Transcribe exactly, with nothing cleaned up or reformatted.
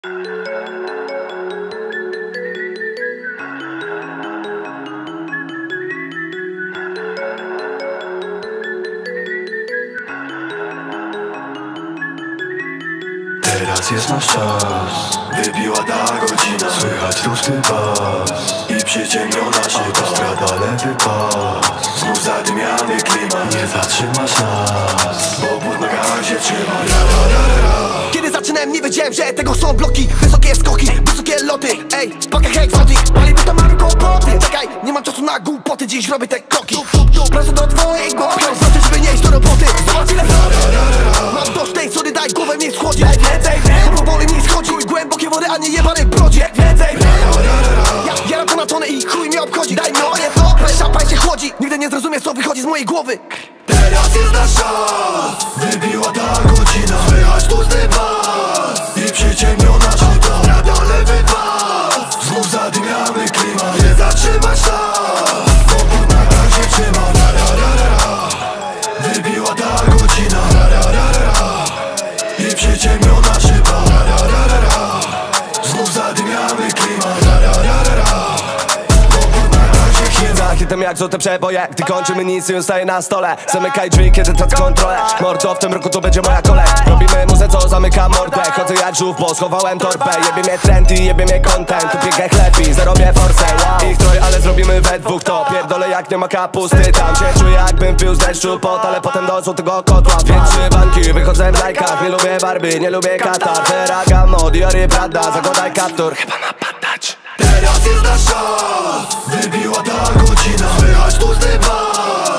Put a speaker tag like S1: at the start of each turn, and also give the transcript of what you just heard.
S1: Teraz jest nasz czas, wybiła ta godzina. Słychać tłusty bas i przyciemniona szyba. Strada lewy pas, znów zadymiany klimat. Nie zatrzymasz nas, bo but na gazie trzyma.
S2: Kiedy zaczynałem, nie wiedziałem, że tego są bloki. Wysokie skoki, wysokie loty. Ej, w pakach egzotyk, paliby to mamy kłopoty. Czekaj, nie mam czasu na głupoty, dziś robię te kroki. Prosto do twojej głowy, znaczy, żeby nie iść do roboty. Zobacz ile mam dość tej sody, daj głowę mi schłodzić. Więcej wiem, powoli mi schodzi. Głębokie wody, a nie jebane brodzie. Więcej wiem, ja jaram to na tonę i chuj mnie obchodzi. Daj no, nie to, szampan się chłodzi. Nigdy nie zrozumiesz, co wychodzi z mojej głowy.
S1: Teraz jest nasz czas, wybiła ta godzina. Słychać tłusty bas i przyciemniona szyba. Strada lewy pas, znów zadymiany klimat. Nie zatrzymasz nas, bo but na gazie trzyma. Wybiła ta godzina i przyciemniona szyba. Znów zadymiany klimat.
S3: Za hitem jak złote przeboje, gdy kończymy nic i zostaje na stole. Zamykaj drzwi, kiedy tracę kontrolę. Mordo, w tym roku to będzie moja kolej. Robimy muzę, co zamyka mordę. Chodzę jak żółw, bo schowałem torbę. Jebie mnie trendy, jebie mnie content. Tu pięknie chlepi, zarobię forsę. Ich troj, ale zrobimy we dwóch to. Pierdolę jak nie ma kapusty. Tam się czuję jakbym pił z deszczu pot, ale potem do złotego kotła. Większe banki, wychodzę w lajkach. Nie lubię Barbie, nie lubię Katar. Ferragamo, Dior i Prada, zakładaj kaptur. Chyba ma padać.
S1: Teraz jest nasz czas, wybiła ta godzina. Słychać tłusty bas